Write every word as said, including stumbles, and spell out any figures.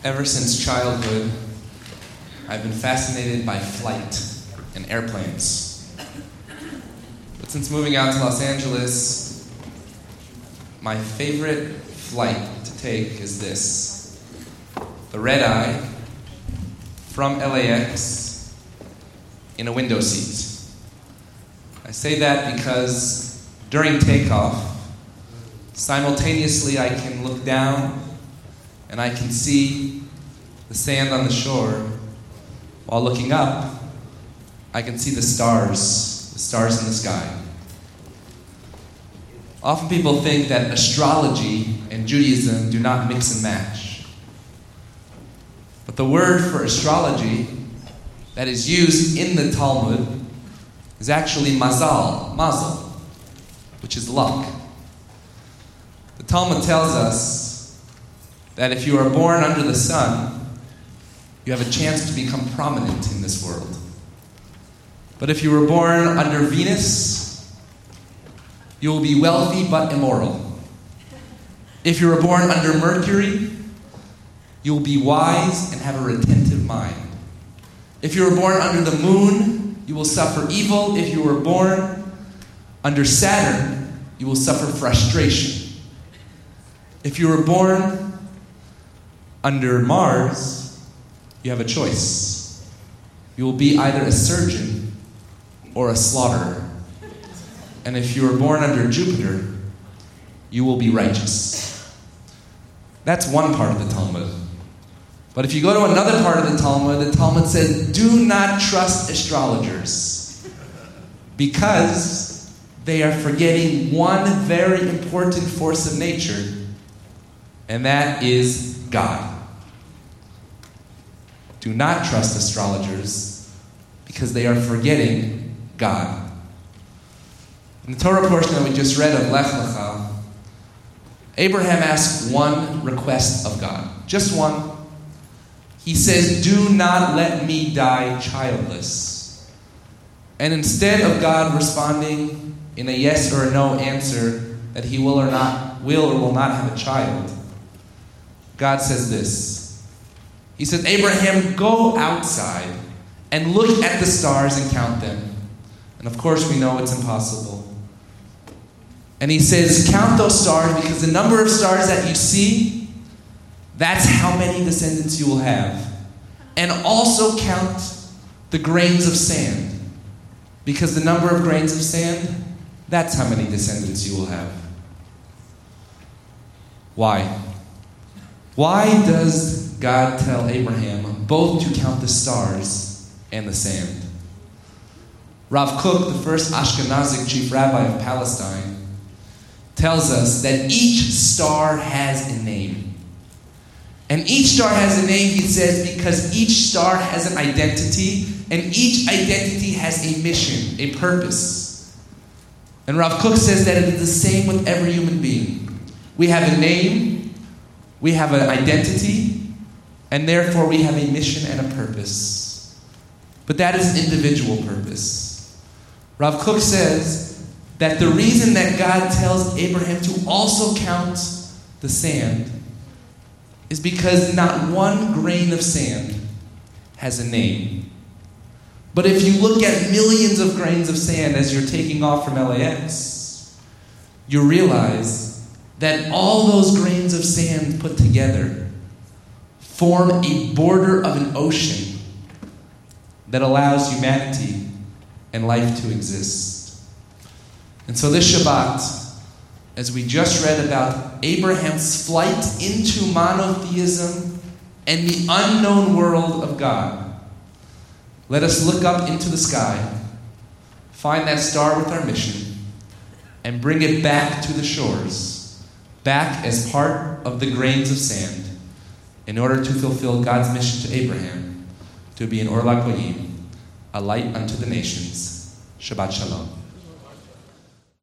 Ever since childhood, I've been fascinated by flight and airplanes. But since moving out to Los Angeles, my favorite flight to take is this. The red eye from L A X in a window seat. I say that because during takeoff, simultaneously I can look down and I can see the sand on the shore. While looking up, I can see the stars, the stars in the sky. Often people think that astrology and Judaism do not mix and match. But the word for astrology that is used in the Talmud is actually mazal, mazel, which is luck. The Talmud tells us that if you are born under the sun, you have a chance to become prominent in this world. But if you were born under Venus, you will be wealthy but immoral. If you were born under Mercury, you will be wise and have a retentive mind. If you were born under the moon, you will suffer evil. If you were born under Saturn, you will suffer frustration. If you were born under Mars, you have a choice. You will be either a surgeon or a slaughterer. And if you were born under Jupiter, you will be righteous. That's one part of the Talmud. But if you go to another part of the Talmud, the Talmud says, do not trust astrologers, because they are forgetting one very important force of nature, and that is God. Do not trust astrologers, because they are forgetting God. In the Torah portion that we just read of Lech Lecha, Abraham asks one request of God. Just one. He says, do not let me die childless. And instead of God responding in a yes or a no answer that he will or not will or will not have a child, God says this. He says, Abraham, go outside and look at the stars and count them. And of course we know it's impossible. And he says, count those stars, because the number of stars that you see, that's how many descendants you will have. And also count the grains of sand, because the number of grains of sand, that's how many descendants you will have. Why? Why does God tell Abraham both to count the stars and the sand? Rav Kook, the first Ashkenazic chief rabbi of Palestine, tells us that each star has a name. And each star has a name, he says, because each star has an identity, and each identity has a mission, a purpose. And Rav Kook says that it is the same with every human being. We have a name, we have an identity, and therefore we have a mission and a purpose. But that is an individual purpose. Rav Kook says that the reason that God tells Abraham to also count the sand is because not one grain of sand has a name. But if you look at millions of grains of sand as you're taking off from L A X, you realize that all those grains of sand put together form a border of an ocean that allows humanity and life to exist. And so this Shabbat, as we just read about Abraham's flight into monotheism and the unknown world of God, let us look up into the sky, find that star with our mission, and bring it back to the shores, back as part of the grains of sand, in order to fulfill God's mission to Abraham, to be an Or LaGoyim, a light unto the nations. Shabbat Shalom.